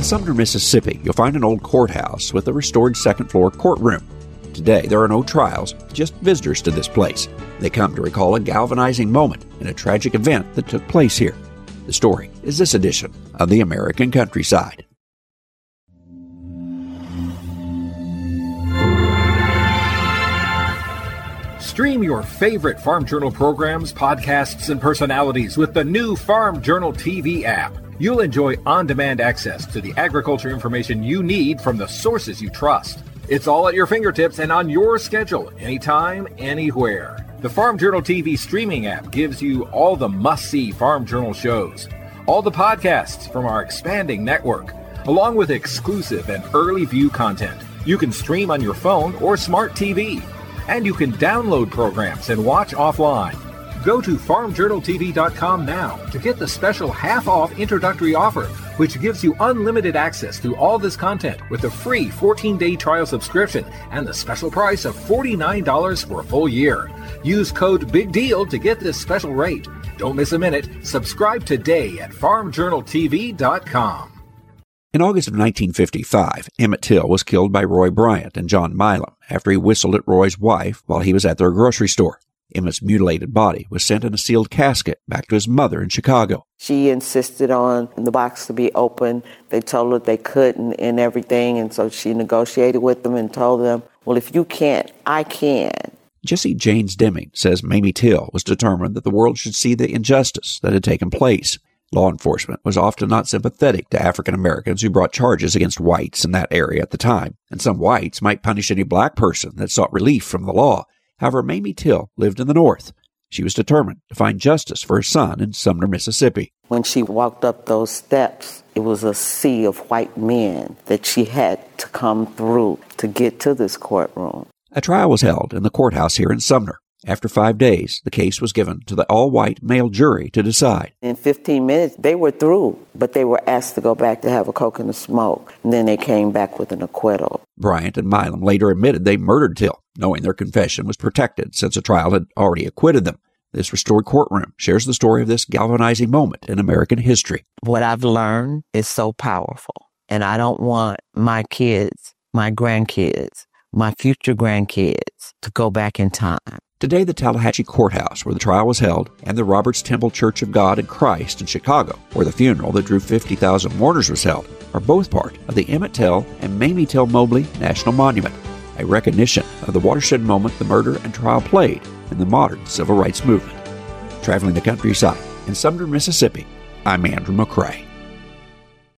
Sumner, Mississippi, you'll find an old courthouse with a restored second-floor courtroom. Today, there are no trials, just visitors to this place. They come to recall a galvanizing moment in a tragic event that took place here. The story is this edition of The American Countryside. Stream your favorite Farm Journal programs, podcasts, and personalities with the new Farm Journal TV app. You'll enjoy on-demand access to the agriculture information you need from the sources you trust. It's all at your fingertips and on your schedule, anytime, anywhere. The Farm Journal TV streaming app gives you all the must-see Farm Journal shows, all the podcasts from our expanding network, along with exclusive and early view content. You can stream on your phone or smart TV. And you can download programs and watch offline. Go to farmjournaltv.com now to get the special half-off introductory offer, which gives you unlimited access to all this content with a free 14-day trial subscription and the special price of $49 for a full year. Use code BIGDEAL to get this special rate. Don't miss a minute. Subscribe today at farmjournaltv.com. In August of 1955, Emmett Till was killed by Roy Bryant and John Milam after he whistled at Roy's wife while he was at their grocery store. Emmett's mutilated body was sent in a sealed casket back to his mother in Chicago. She insisted on the box to be open. They told her they couldn't and everything, and so she negotiated with them and told them, well, if you can't, I can. Jesse Janes Deming says Mamie Till was determined that the world should see the injustice that had taken place. Law enforcement was often not sympathetic to African Americans who brought charges against whites in that area at the time, and some whites might punish any black person that sought relief from the law. However, Mamie Till lived in the North. She was determined to find justice for her son in Sumner, Mississippi. When she walked up those steps, it was a sea of white men that she had to come through to get to this courtroom. A trial was held in the courthouse here in Sumner. After 5 days, the case was given to the all-white male jury to decide. In 15 minutes, they were through, but they were asked to go back to have a Coke and a smoke, and then they came back with an acquittal. Bryant and Milam later admitted they murdered Till, knowing their confession was protected since a trial had already acquitted them. This restored courtroom shares the story of this galvanizing moment in American history. What I've learned is so powerful, and I don't want my kids, my grandkids, my future grandkids to go back in time. Today, the Tallahatchie Courthouse, where the trial was held, and the Roberts Temple Church of God in Christ in Chicago, where the funeral that drew 50,000 mourners was held, are both part of the Emmett Till and Mamie Till Mobley National Monument, a recognition of the watershed moment the murder and trial played in the modern civil rights movement. Traveling the countryside in Sumner, Mississippi, I'm Andrew McCrae.